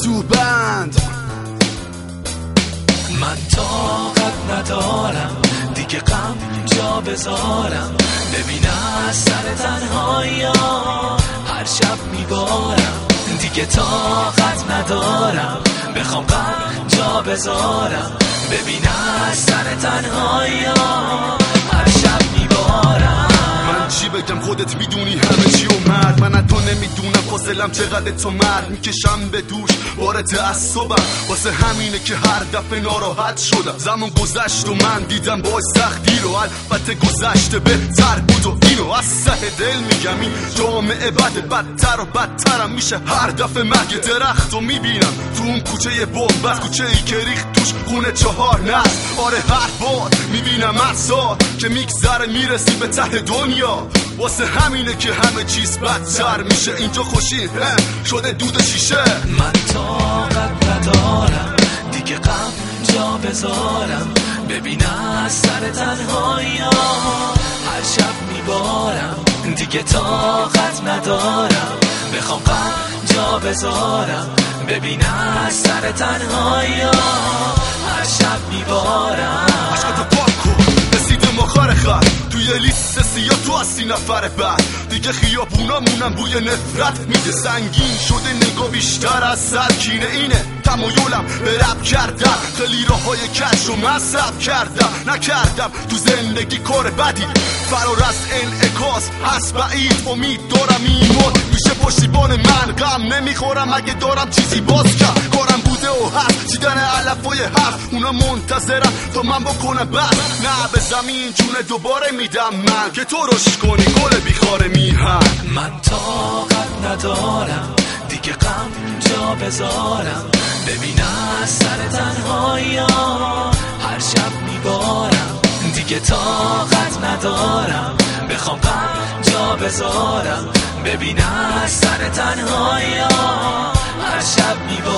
تو بند. من طاقت ندارم دیگه غم جا بذارم، ببینم سر تنهایی هر شب میبارم. دیگه طاقت ندارم بخوام غم جا بذارم، ببینم سر تنهایی هر شب میبارم. من چی بگم خودت میدونی همه چی اومد، من تو نمیدونم فاصلم چقدر تو مرد میکشم به دوش بار تعصبم، واسه همینه که هر دفعه ناراحت شدم. زمان گذشت و من دیدم باش سختی رو، البته گذشته بهتر بود و اینو از ته دل میگم. این جامعه بدتر و بدترم میشه هر دفعه مرگ درخت رو میبینم تو اون کوچه بومبست، کوچه ای که ریخت توش خونه 4 نسل. آره هر بار میبینم هر سال که میگذره میرسی به ته دنیا، واسه همینه که همه چیز بدتر میشه. اینجا خوشی شده دود شیشه. من طاقت ندارم دیگه غم جا بذارم، ببینم سر تنهایی هر شب میبارم. دیگه طاقت ندارم بخوام غم جا بذارم، ببینم سر تنهایی هر شب میبارم. عشقتو پاک کن رسیدم آخر خط، توی لیست سیاه تو هستی نفر بعد. دیگه خیابونامونم بوی نفرت میده، سنگین شده نگاه بیشتر از سر. کینه اینه تمایلم به رپ کردم، خیلی راهای کش رو مصرف کردم. نکردم تو زندگی کار بدی، فرار از انعکاس هست بعید. امید دارم ایمان میشه پشتیبان من، غم نمیخورم اگه دارم چیزی باز کرد. کارم بوده و هست چیدن علفای حرف، اونا منتظرم تا من بکنم بس. نه به زمین جون دوباره میدم من که تو روش کنی گل بیخاره میهن. من طاقت ندارم دیگه غم جا بذارم، ببینم سر تنهایی هر شب میبارم. دیگه طاقت ندارم بخوام غم جا بذارم، ببینم سر تنهایی هر شب میبارم.